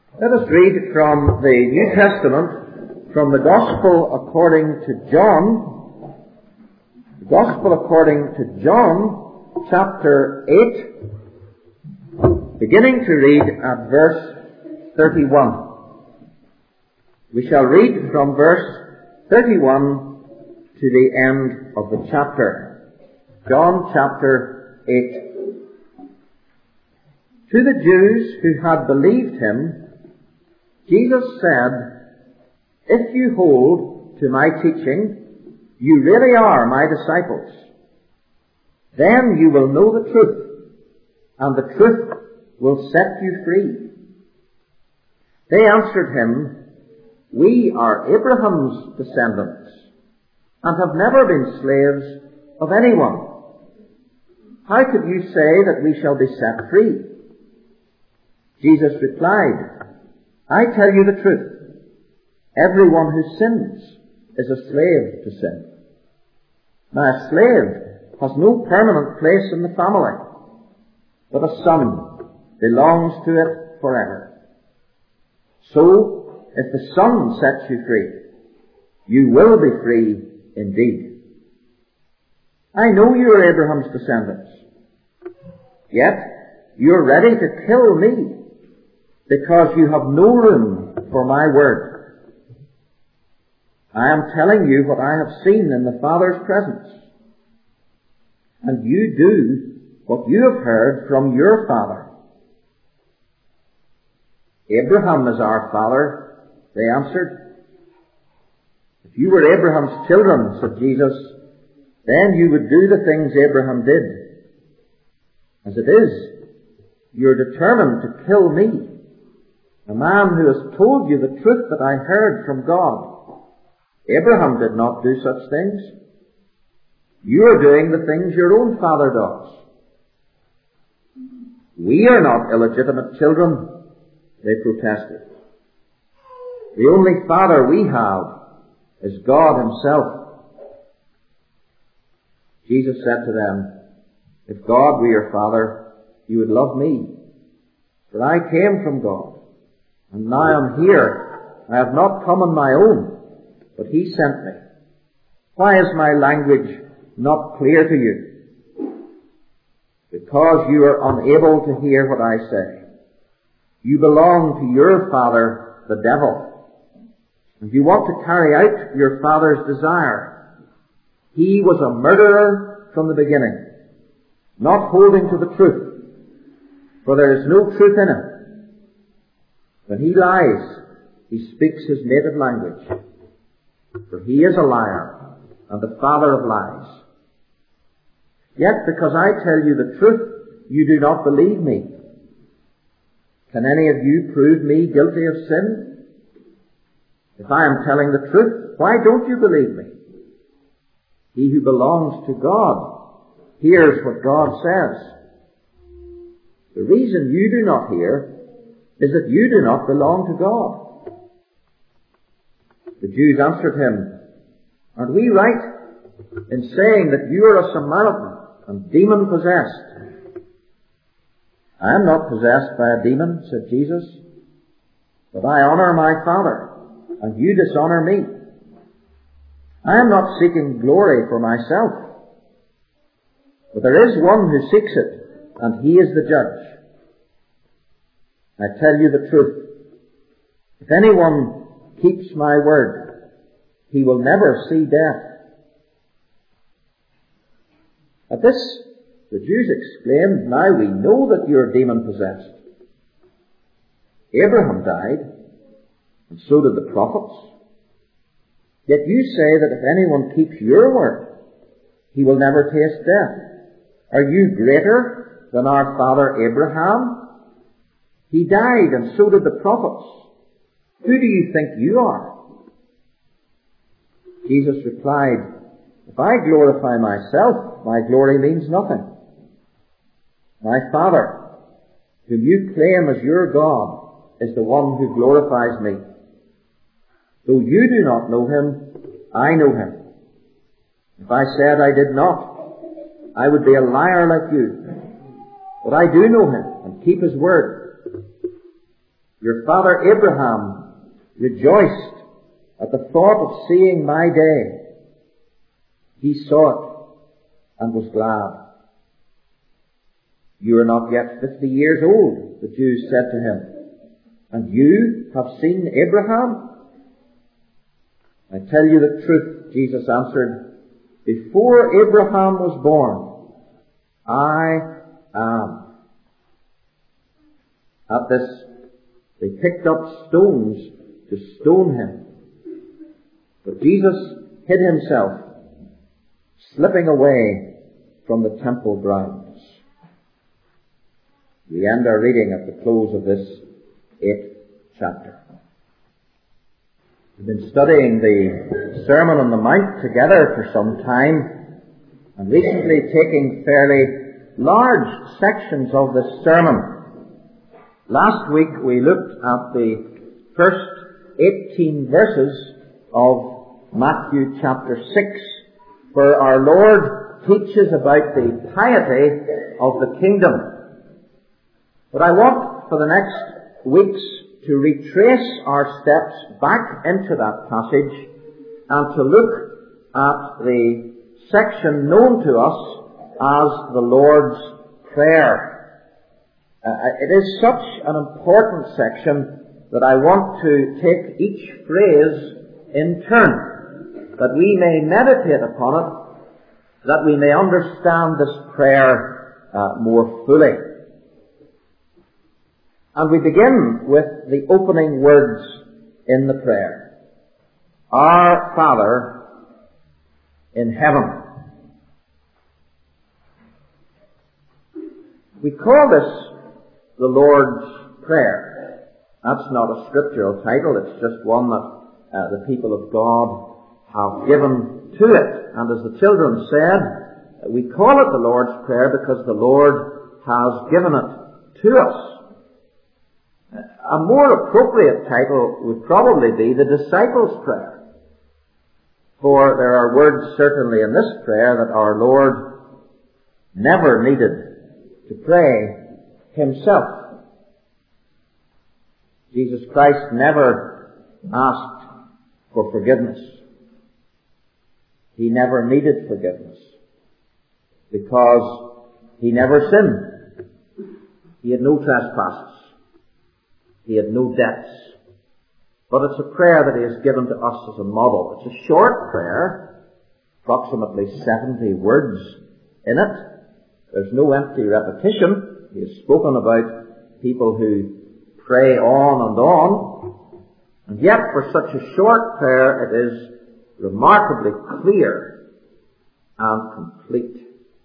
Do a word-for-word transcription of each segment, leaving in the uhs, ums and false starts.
Let us read from the New Testament, from the Gospel according to John, the Gospel according to John, chapter eight, beginning to read at verse thirty-one. We shall read from verse thirty-one to the end of the chapter. John chapter eight. To the Jews who had believed him, Jesus said, "If you hold to my teaching, you really are my disciples. Then you will know the truth, and the truth will set you free." They answered him, "We are Abraham's descendants, and have never been slaves of anyone. How could you say that we shall be set free?" Jesus replied, "I tell you the truth. Everyone who sins is a slave to sin. Now a slave has no permanent place in the family, but a son belongs to it forever. So, if the Son sets you free, you will be free indeed. I know you are Abraham's descendants, yet you are ready to kill me, because you have no room for my word. I am telling you what I have seen in the Father's presence, and you do what you have heard from your father." "Abraham is our father," they answered. "If you were Abraham's children," said Jesus, "then you would do the things Abraham did. As it is, you are determined to kill me, a man who has told you the truth that I heard from God. Abraham did not do such things. You are doing the things your own father does." "We are not illegitimate children," they protested. "The only father we have is God himself." Jesus said to them, "If God were your father, you would love me, for I came from God. And now I'm here. I have not come on my own, but he sent me. Why is my language not clear to you? Because you are unable to hear what I say. You belong to your father, the devil, and you want to carry out your father's desire. He was a murderer from the beginning, not holding to the truth, for there is no truth in him. When he lies, he speaks his native language, for he is a liar and the father of lies. Yet because I tell you the truth, you do not believe me. Can any of you prove me guilty of sin? If I am telling the truth, why don't you believe me? He who belongs to God hears what God says. The reason you do not hear is that you do not belong to God." The Jews answered him, "Aren't we right in saying that you are a Samaritan and demon-possessed?" "I am not possessed by a demon," said Jesus, "but I honor my Father, and you dishonor me. I am not seeking glory for myself, but there is one who seeks it, and he is the judge. I tell you the truth. If anyone keeps my word, he will never see death." At this, the Jews exclaimed, "Now we know that you are demon-possessed. Abraham died, and so did the prophets. Yet you say that if anyone keeps your word, he will never taste death. Are you greater than our father Abraham? He died, and so did the prophets. Who do you think you are?" Jesus replied, "If I glorify myself, my glory means nothing. My Father, whom you claim as your God, is the one who glorifies me. Though you do not know him, I know him. If I said I did not, I would be a liar like you. But I do know him and keep his word. Your father Abraham rejoiced at the thought of seeing my day. He saw it and was glad. You are not yet fifty years old, the Jews said to him, and you have seen Abraham? I tell you the truth, Jesus answered, before Abraham was born, I am. At this, they picked up stones to stone him. But Jesus hid himself, slipping away from the temple grounds. We end our reading at the close of this eighth chapter. We've been studying the Sermon on the Mount together for some time, and recently taking fairly large sections of this sermon. Last week we looked at the first eighteen verses of Matthew chapter six, where our Lord teaches about the piety of the kingdom. But I want for the next weeks to retrace our steps back into that passage and to look at the section known to us as the Lord's Prayer. Uh, it is such an important section that I want to take each phrase in turn, that we may meditate upon it, that we may understand this prayer uh, more fully. And we begin with the opening words in the prayer. Our Father in heaven. We call this the Lord's Prayer. That's not a scriptural title, it's just one that uh, the people of God have given to it. And as the children said, we call it the Lord's Prayer because the Lord has given it to us. A more appropriate title would probably be the Disciples' Prayer. For there are words certainly in this prayer that our Lord never needed to pray himself. Jesus Christ never asked for forgiveness. He never needed forgiveness because he never sinned. He had no trespasses. He had no debts. But it's a prayer that he has given to us as a model. It's a short prayer, approximately seventy words in it. There's no empty repetition. He has spoken about people who pray on and on. And yet, for such a short prayer, it is remarkably clear and complete.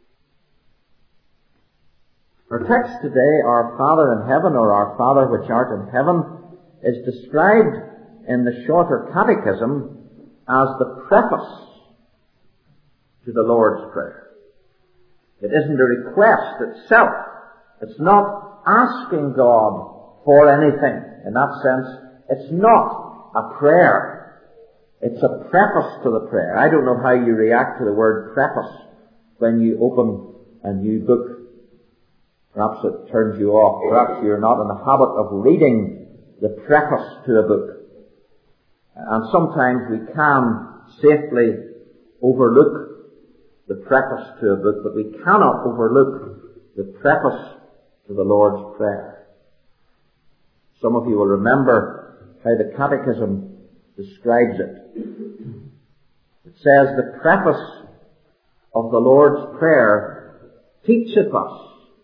Our text today, Our Father in Heaven, or Our Father which art in heaven, is described in the shorter catechism as the preface to the Lord's Prayer. It isn't a request itself. It's not asking God for anything. In that sense, it's not a prayer. It's a preface to the prayer. I don't know how you react to the word preface when you open a new book. Perhaps it turns you off. Perhaps you're not in the habit of reading the preface to a book. And sometimes we can safely overlook the preface to a book, but we cannot overlook the preface to the Lord's Prayer. Some of you will remember how the Catechism describes it. It says, the preface of the Lord's Prayer teacheth us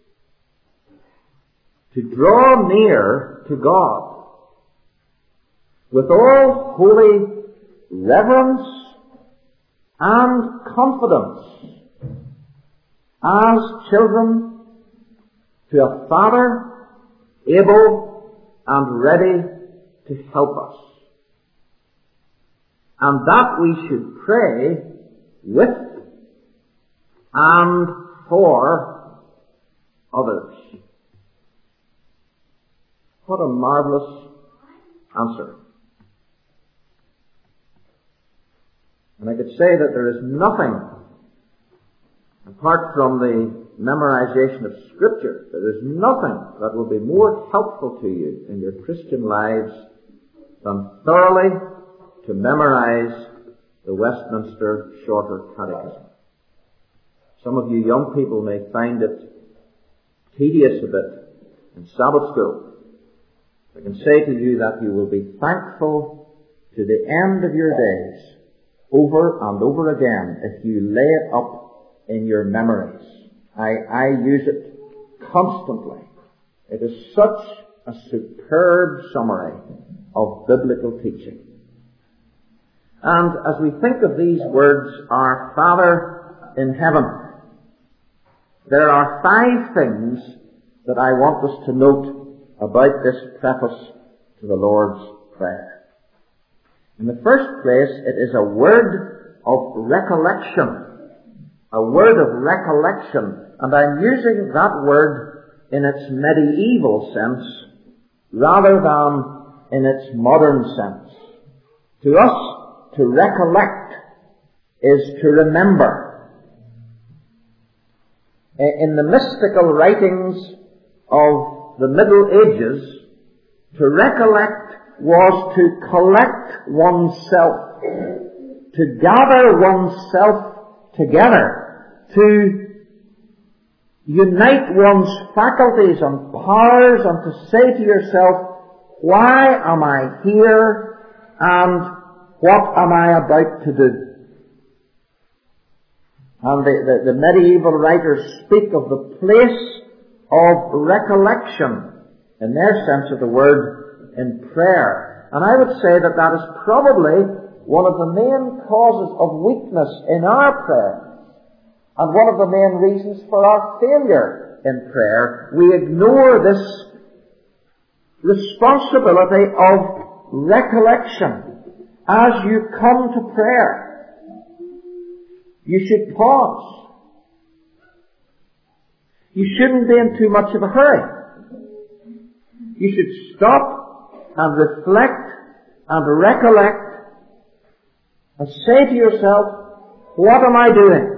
to draw near to God with all holy reverence and confidence as children to a Father able and ready to help us, and that we should pray with and for others. What a marvelous answer. And I could say that there is nothing apart from the memorization of Scripture. There is nothing that will be more helpful to you in your Christian lives than thoroughly to memorize the Westminster Shorter Catechism. Some of you young people may find it tedious a bit in Sabbath school. I can say to you that you will be thankful to the end of your days over and over again if you lay it up in your memories. I, I use it constantly. It is such a superb summary of biblical teaching. And as we think of these words, our Father in heaven, there are five things that I want us to note about this preface to the Lord's Prayer. In the first place, it is a word of recollection. A word of recollection. And I'm using that word in its medieval sense rather than in its modern sense. To us, to recollect is to remember. In the mystical writings of the Middle Ages, to recollect was to collect oneself, to gather oneself together, to unite one's faculties and powers, and to say to yourself, why am I here and what am I about to do? And the, the, the medieval writers speak of the place of recollection, in their sense of the word, in prayer. And I would say that that is probably one of the main causes of weakness in our prayer, and one of the main reasons for our failure in prayer. We ignore this responsibility of recollection. As you come to prayer, you should pause. You shouldn't be in too much of a hurry. You should stop and reflect and recollect and say to yourself, what am I doing?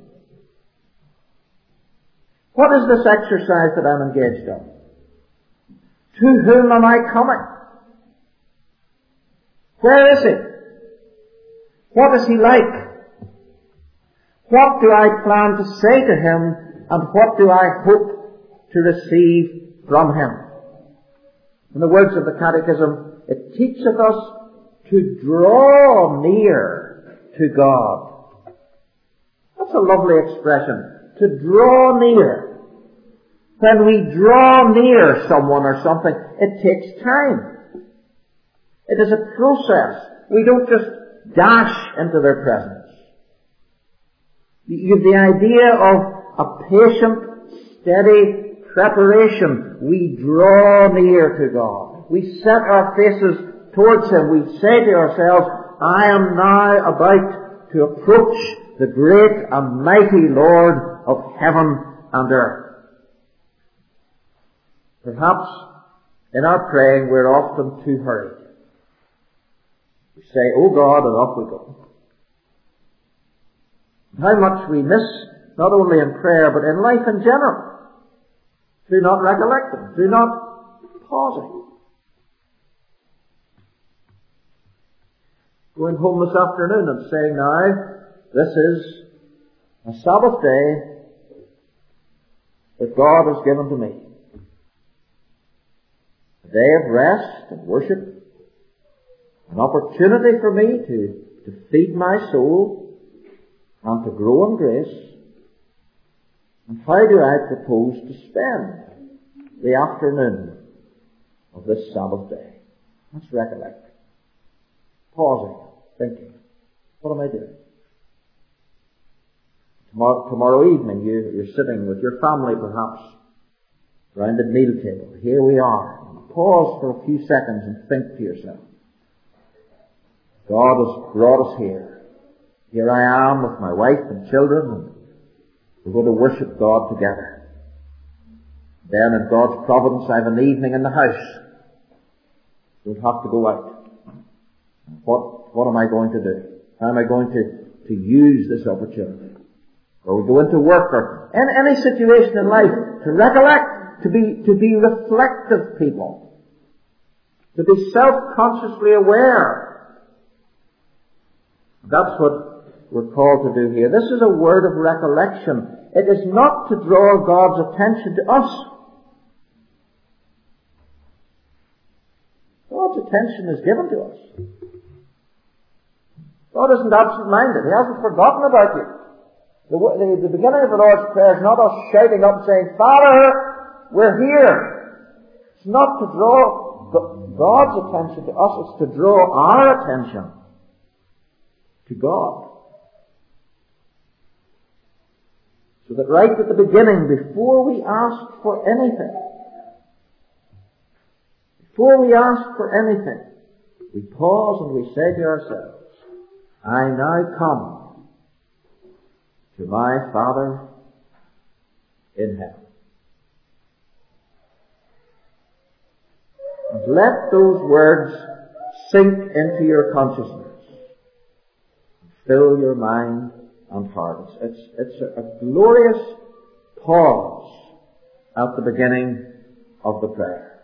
What is this exercise that I'm engaged in? To whom am I coming? Where is he? What is he like? What do I plan to say to him, and what do I hope to receive from him? In the words of the Catechism, it teacheth us to draw near to God. That's a lovely expression, to draw near. When we draw near someone or something, it takes time. It is a process. We don't just dash into their presence. You have the idea of a patient, steady preparation. We draw near to God. We set our faces towards Him. We say to ourselves, I am now about to approach the great and mighty Lord of heaven and earth. Perhaps in our praying we're often too hurried. We say, oh God, and off we go. How much we miss, not only in prayer, but in life in general, through not recollecting, through not pausing. Going home this afternoon and saying, now, this is a Sabbath day that God has given to me. A day of rest and worship, an opportunity for me to, to feed my soul and to grow in grace. And how do I propose to spend the afternoon of this Sabbath day? Let's recollect. Pausing, thinking, what am I doing? Tomorrow, tomorrow evening you, you're sitting with your family perhaps around the meal table. Here we are. Pause for a few seconds and think to yourself. God has brought us here. Here I am with my wife and children, and we're going to worship God together. Then in God's providence I have an evening in the house. Don't have to go out. What, what am I going to do? How am I going to, to use this opportunity? or we go into work, or in any situation in life, to recollect, to be, to be reflective people, to be self-consciously aware. That's what we're called to do here. This is a word of recollection. It is not to draw God's attention to us. God's attention is given to us. God isn't absent-minded. He hasn't forgotten about you. The, the, the beginning of the Lord's Prayer is not us shouting up saying, Father, we're here. It's not to draw God's attention to us. It's to draw our attention to God. So that right at the beginning, before we ask for anything, before we ask for anything, we pause and we say to ourselves, I now come to my Father in heaven. And let those words sink into your consciousness and fill your mind and heart. It's, it's a, a glorious pause at the beginning of the prayer.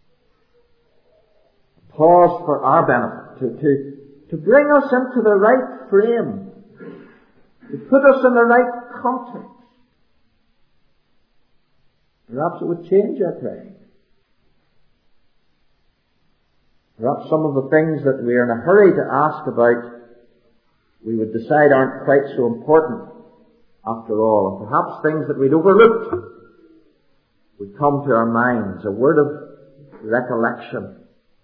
A pause for our benefit, to, to, to bring us into the right frame, to put us in the right context. Perhaps it would change our praying. Perhaps some of the things that we are in a hurry to ask about, we would decide aren't quite so important after all. And perhaps things that we'd overlooked would come to our minds, a word of recollection.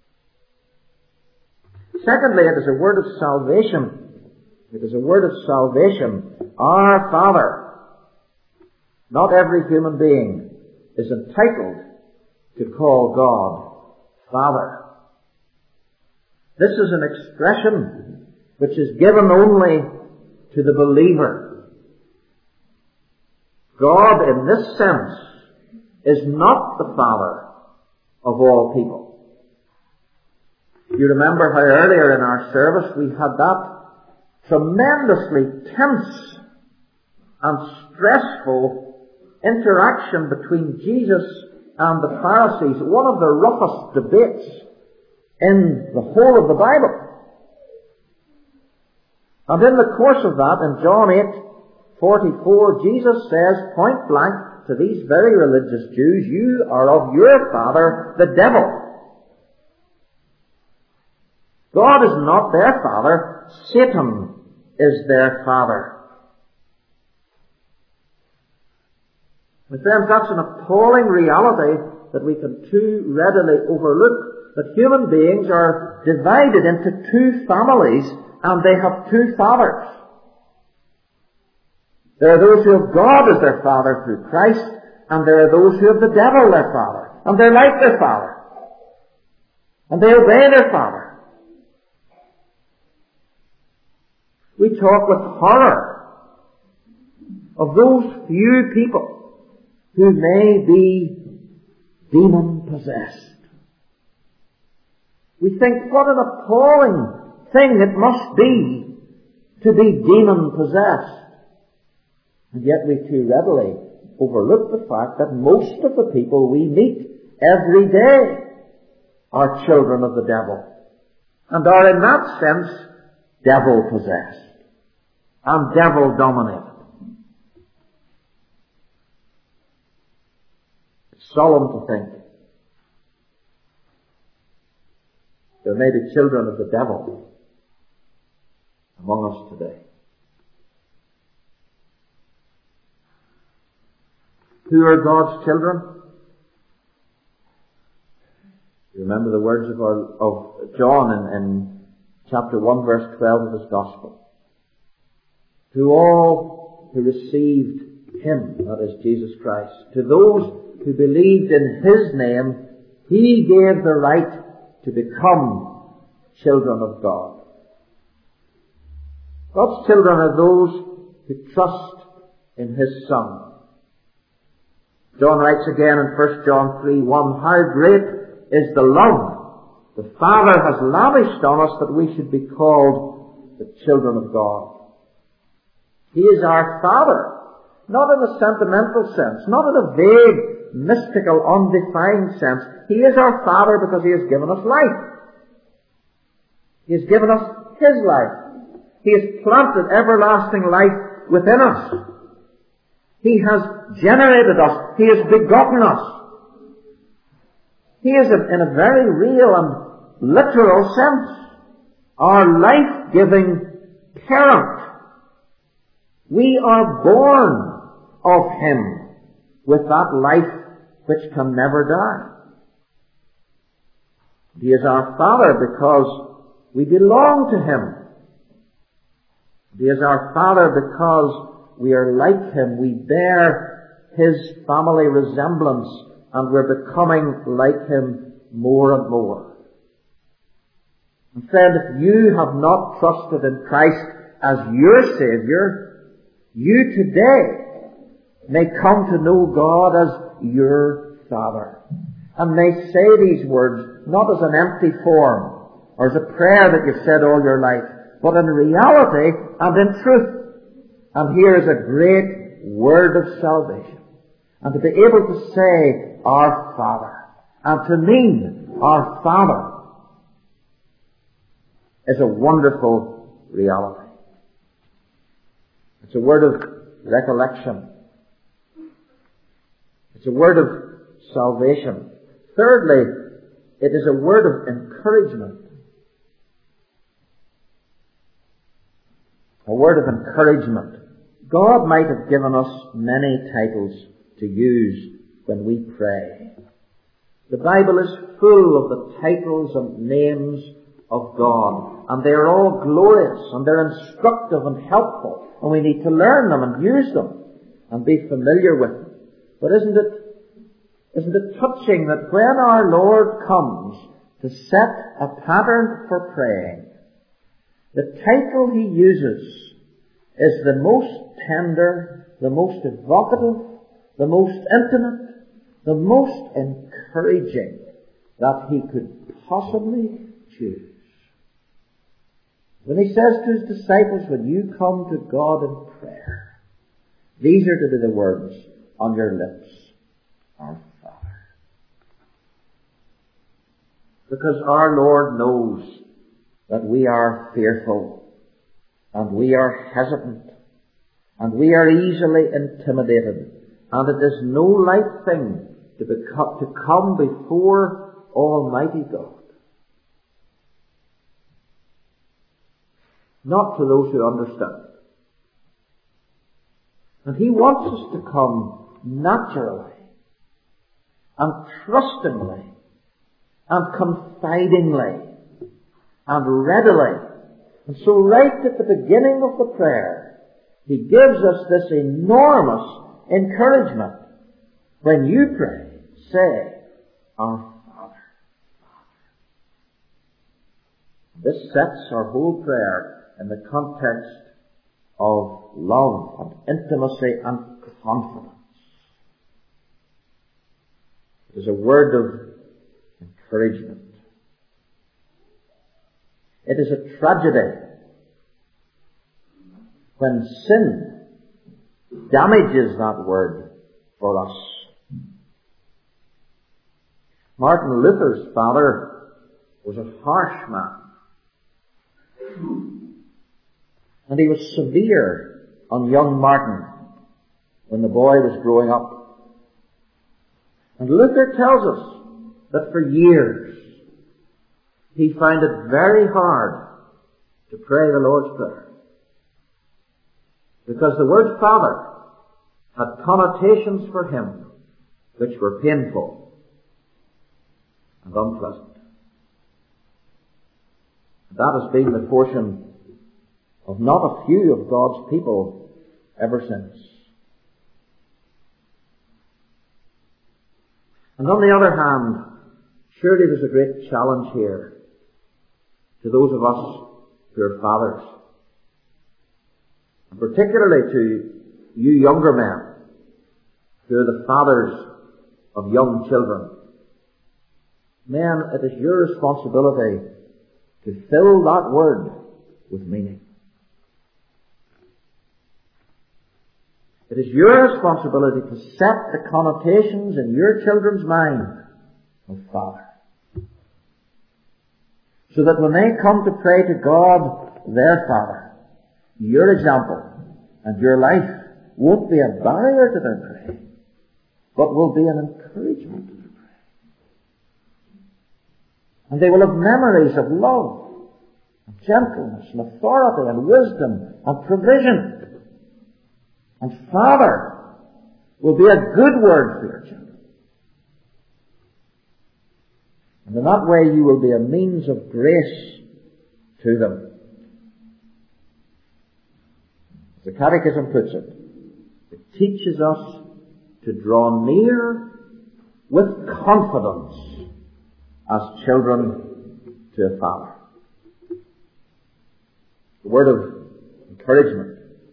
Secondly, it is a word of salvation. It is a word of salvation. Our Father. Not every human being is entitled to call God Father. This is an expression which is given only to the believer. God, in this sense, is not the Father of all people. You remember how earlier in our service we had that tremendously tense and stressful interaction between Jesus and the Pharisees, one of the roughest debates in the whole of the Bible. And in the course of that, in John eight forty-four, Jesus says point blank to these very religious Jews, you are of your father, the devil. God is not their father. Satan is their father. My friends, that's an appalling reality that we can too readily overlook, that human beings are divided into two families and they have two fathers. There are those who have God as their father through Christ, and there are those who have the devil their father, and they're like their father, and they obey their father. We talk with horror of those few people who may be demon-possessed. We think, what an appalling thing it must be to be demon-possessed. And yet we too readily overlook the fact that most of the people we meet every day are children of the devil, and are in that sense devil-possessed and devil-dominated. It's solemn to think there may be children of the devil among us today. Who are God's children? You remember the words of, our, of John in, in chapter one, verse twelve of his Gospel. To all who received Him, that is Jesus Christ, to those who believed in His name, He gave the right to become children of God. God's children are those who trust in His Son. John writes again in First John three one, how great is the love the Father has lavished on us that we should be called the children of God. He is our Father. Not in a sentimental sense, not in a vague, mystical, undefined sense. He is our Father because He has given us life. He has given us His life. He has planted everlasting life within us. He has generated us. He has begotten us. He is, in a very real and literal sense, our life-giving parent. We are born of Him with that life which can never die. He is our Father because we belong to Him. He is our Father because we are like Him. We bear His family resemblance, and we're becoming like Him more and more. And friend, if you have not trusted in Christ as your Savior, you today may come to know God as your Father, and may say these words not as an empty form or as a prayer that you've said all your life, but in reality and in truth. And here is a great word of salvation. And to be able to say, our Father, and to mean our Father, is a wonderful reality. It's a word of recollection. It's a word of salvation. Thirdly, it is a word of encouragement. A word of encouragement. God might have given us many titles to use when we pray. The Bible is full of the titles and names of God, and they're all glorious, and they're instructive and helpful, and we need to learn them and use them and be familiar with them. But isn't it, isn't it touching that when our Lord comes to set a pattern for praying, the title He uses is the most tender, the most evocative, the most intimate, the most encouraging that He could possibly choose. When He says to His disciples, when you come to God in prayer, these are to be the words on your lips, our Father. Because our Lord knows that we are fearful, and we are hesitant, and we are easily intimidated, and it is no light thing to, become, to come before Almighty God. Not to those who understand. And He wants us to come naturally, and trustingly, and confidingly, and readily. And so right at the beginning of the prayer, He gives us this enormous encouragement. When you pray, say, our Father. This sets our whole prayer in the context of love and intimacy and confidence. It is a word of encouragement. It is a tragedy when sin damages that word for us. Martin Luther's father was a harsh man. And he was severe on young Martin when the boy was growing up. And Luther tells us that for years he found it very hard to pray the Lord's Prayer, because the word Father had connotations for him which were painful and unpleasant. That has been the portion of not a few of God's people ever since. And on the other hand, surely there's a great challenge here to those of us who are fathers, and particularly to you younger men who are the fathers of young children. Men, it is your responsibility to fill that word with meaning. It is your responsibility to set the connotations in your children's mind of Father. So that when they come to pray to God, their Father, your example and your life won't be a barrier to their praying, but will be an encouragement to their praying. And they will have memories of love, and gentleness, and authority, and wisdom, and provision. And Father will be a good word for your children. And in that way you will be a means of grace to them. As the Catechism puts it, it teaches us to draw near with confidence as children to a Father. The word of encouragement.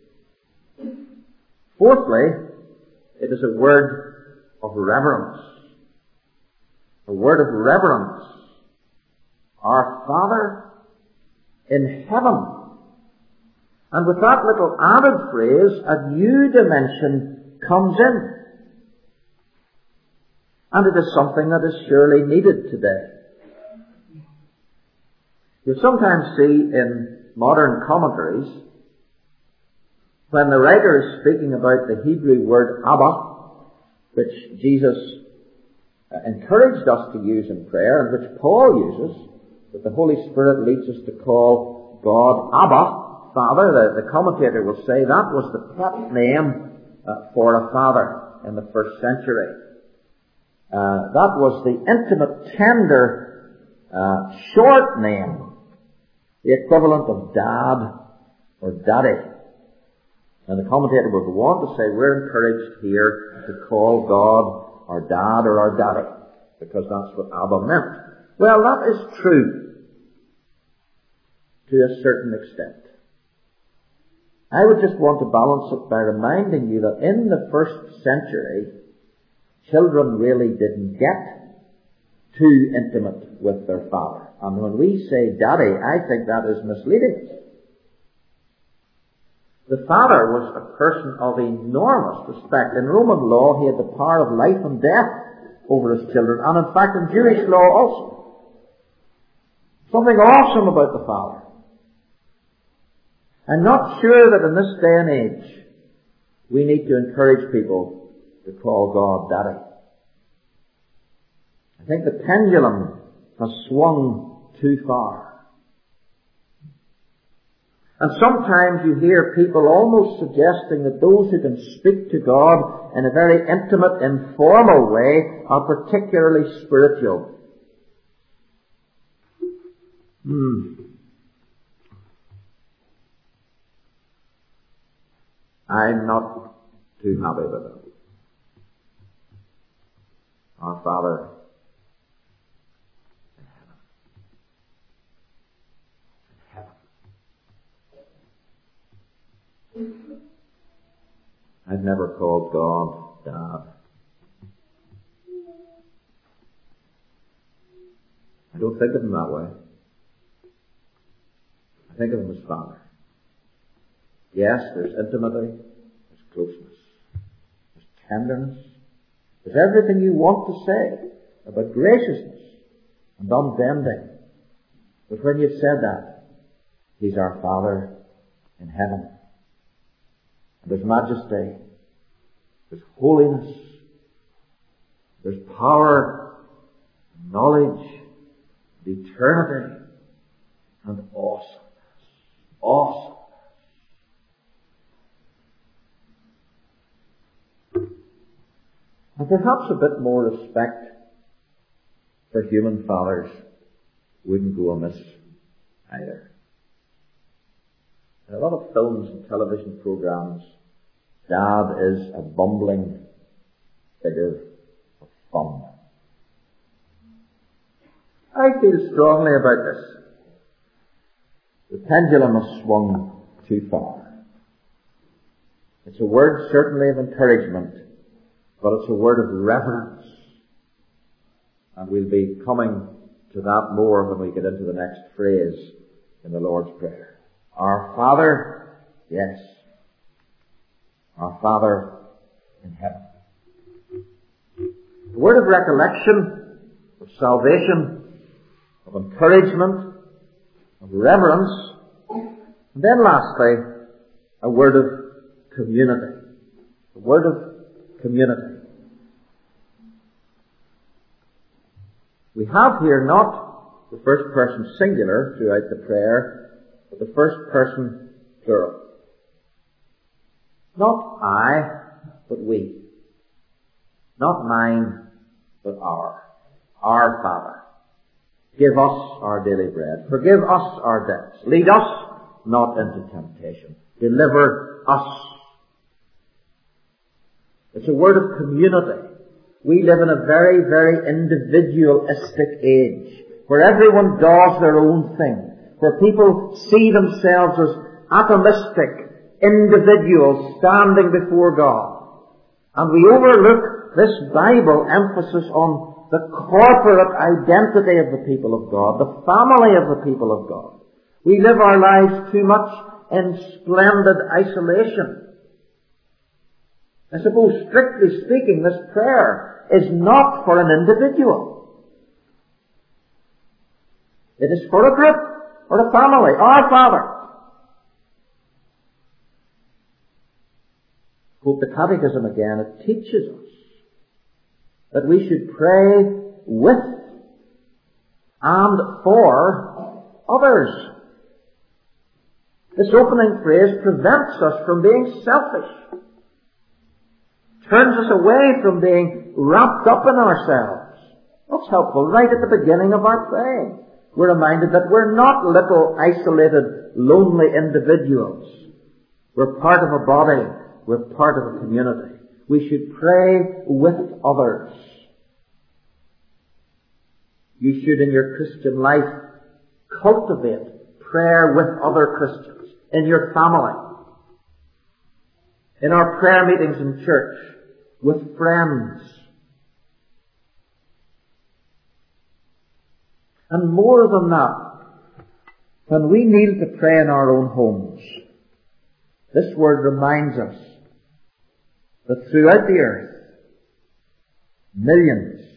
Fourthly, it is a word of reverence. A word of reverence. Our Father in heaven. And with that little added phrase, a new dimension comes in. And it is something that is surely needed today. You sometimes see in modern commentaries, when the writer is speaking about the Hebrew word Abba, which Jesus encouraged us to use in prayer, and which Paul uses, that the Holy Spirit leads us to call God Abba, Father, the, the commentator will say that was the pet name uh, for a father in the first century. Uh, that was the intimate, tender, uh, short name, the equivalent of dad or daddy. And the commentator will go on to say we're encouraged here to call God our dad or our daddy, because that's what Abba meant. Well, that is true to a certain extent. I would just want to balance it by reminding you that in the first century, children really didn't get too intimate with their father. And when we say daddy, I think that is misleading. The father was a person of enormous respect. In Roman law, he had the power of life and death over his children, and in fact in Jewish law also. Something awesome about the father. I'm not sure that in this day and age we need to encourage people to call God Daddy. I think the pendulum has swung too far. And sometimes you hear people almost suggesting that those who can speak to God in a very intimate, informal way are particularly spiritual. Hmm. I'm not too happy with it. Our Father in heaven. I've never called God Dad. I don't think of Him that way. I think of Him as Father. Yes, there's intimacy, there's closeness, there's tenderness, there's everything you want to say about graciousness and unbending. But when you've said that, He's our Father in heaven. And there's majesty, there's holiness, there's power, knowledge, eternity, and awesomeness. Awesome. And perhaps a bit more respect for human fathers wouldn't go amiss either. In a lot of films and television programs, Dad is a bumbling figure of fun. I feel strongly about this. The pendulum has swung too far. It's a word certainly of encouragement, but it's a word of reverence. And we'll be coming to that more when we get into the next phrase in the Lord's Prayer. Our Father, yes. our Father in heaven. The word of recollection, of salvation, of encouragement, of reverence, and then lastly, a word of community. A word of community. We have here not the first person singular throughout the prayer, but the first person plural. Not I, but we. Not mine, but our. Our Father. Give us our daily bread. Forgive us our debts. Lead us not into temptation. Deliver us. It's a word of community. We live in a very, very individualistic age, where everyone does their own thing, where people see themselves as atomistic individuals standing before God. And we overlook this Bible emphasis on the corporate identity of the people of God, the family of the people of God. We live our lives too much in splendid isolation. I suppose, strictly speaking, this prayer is not for an individual. It is for a group, or a family, our Father. Quote the Catechism again, it teaches us that we should pray with and for others. This opening phrase prevents us from being selfish, turns us away from being wrapped up in ourselves. That's helpful right at the beginning of our praying. We're reminded that we're not little isolated, lonely individuals. We're part of a body. We're part of a community. We should pray with others. You should, in your Christian life, cultivate prayer with other Christians, in your family, in our prayer meetings in church, with friends. And more than that, when we kneel to pray in our own homes, this word reminds us that throughout the earth, millions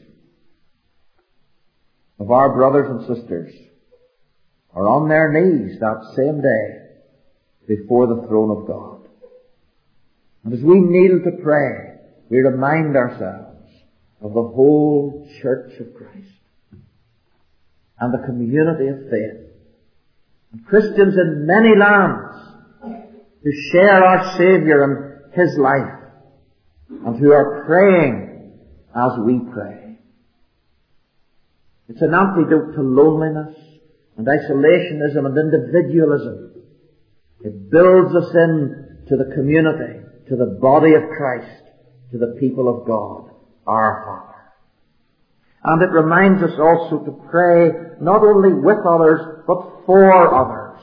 of our brothers and sisters are on their knees that same day before the throne of God. And as we kneel to pray, we remind ourselves of the whole Church of Christ and the community of faith, and Christians in many lands who share our Saviour and His life, and who are praying as we pray. It's an antidote to loneliness and isolationism and individualism. It builds us in to the community, to the body of Christ, to the people of God, our Father. And it reminds us also to pray not only with others, but for others.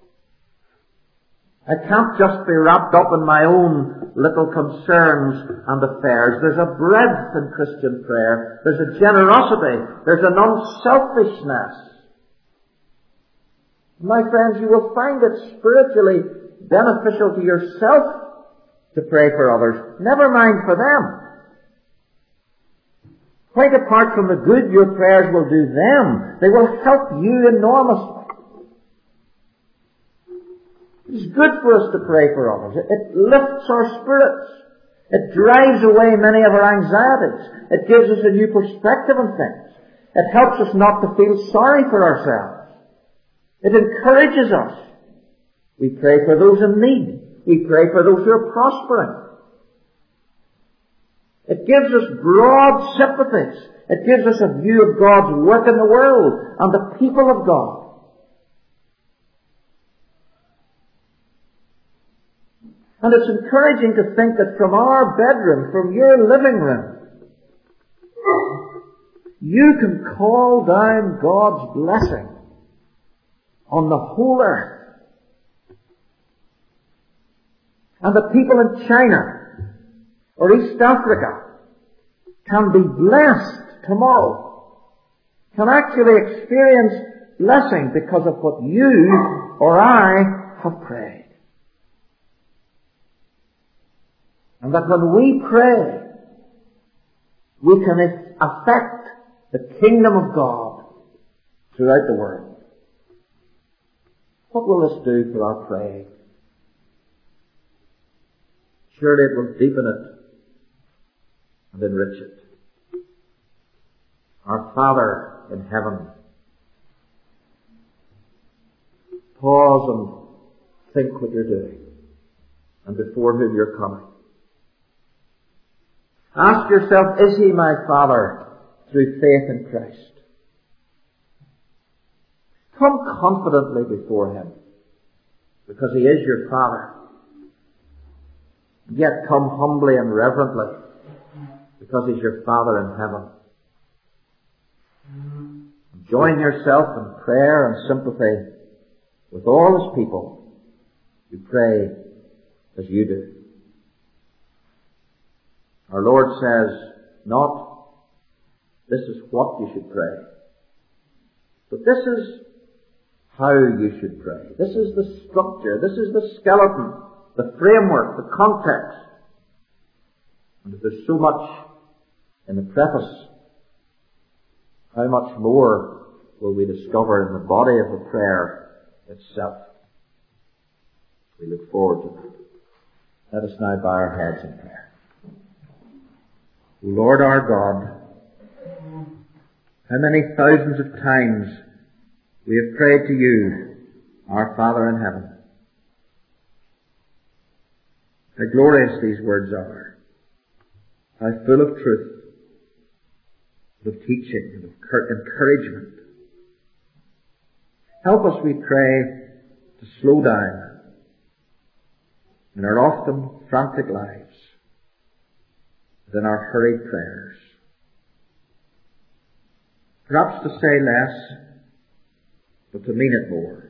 I can't just be wrapped up in my own little concerns and affairs. There's a breadth in Christian prayer. There's a generosity. There's an unselfishness. My friends, you will find it spiritually beneficial to yourself to pray for others. Never mind for them. Quite apart from the good your prayers will do them, they will help you enormously. It's good for us to pray for others. It, it lifts our spirits. It drives away many of our anxieties. It gives us a new perspective on things. It helps us not to feel sorry for ourselves. It encourages us. We pray for those in need. We pray for those who are prospering. It gives us broad sympathies. It gives us a view of God's work in the world and the people of God. And it's encouraging to think that from our bedroom, from your living room, you can call down God's blessing on the whole earth. And the people in China or East Africa can be blessed tomorrow, can actually experience blessing because of what you or I have prayed. And that when we pray, we can affect the kingdom of God throughout the world. What will this do for our praying? Surely it will deepen it and enrich it. Our Father in heaven, pause and think what you're doing and before whom you're coming. Ask yourself, is He my Father through faith in Christ? Come confidently before Him because He is your Father. Yet come humbly and reverently because He's your Father in heaven. Join yourself in prayer and sympathy with all His people who pray as you do. Our Lord says, not, this is what you should pray, but this is how you should pray. This is the structure, this is the skeleton, the framework, the context. And if there's so much in the preface, how much more will we discover in the body of the prayer itself? We look forward to that. Let us now bow our heads in prayer. Lord our God, how many thousands of times we have prayed to you, our Father in heaven. How glorious these words are. How full of truth, of teaching, and of encouragement. Help us, we pray, to slow down in our often frantic lives, in our hurried prayers. Perhaps to say less, but to mean it more.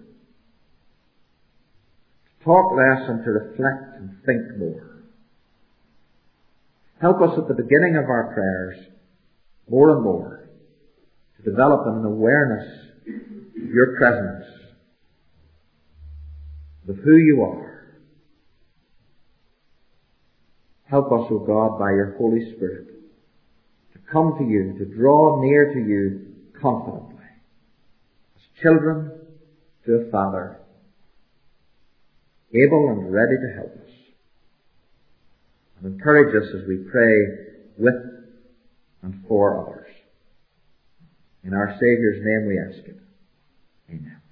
To talk less and to reflect and think more. Help us at the beginning of our prayers, more and more, to develop an awareness of your presence, of who you are. Help us, O God, by your Holy Spirit, to come to you, to draw near to you confidently, as children to a Father, able and ready to help us. And encourage us as we pray with and for others. In our Saviour's name we ask it. Amen.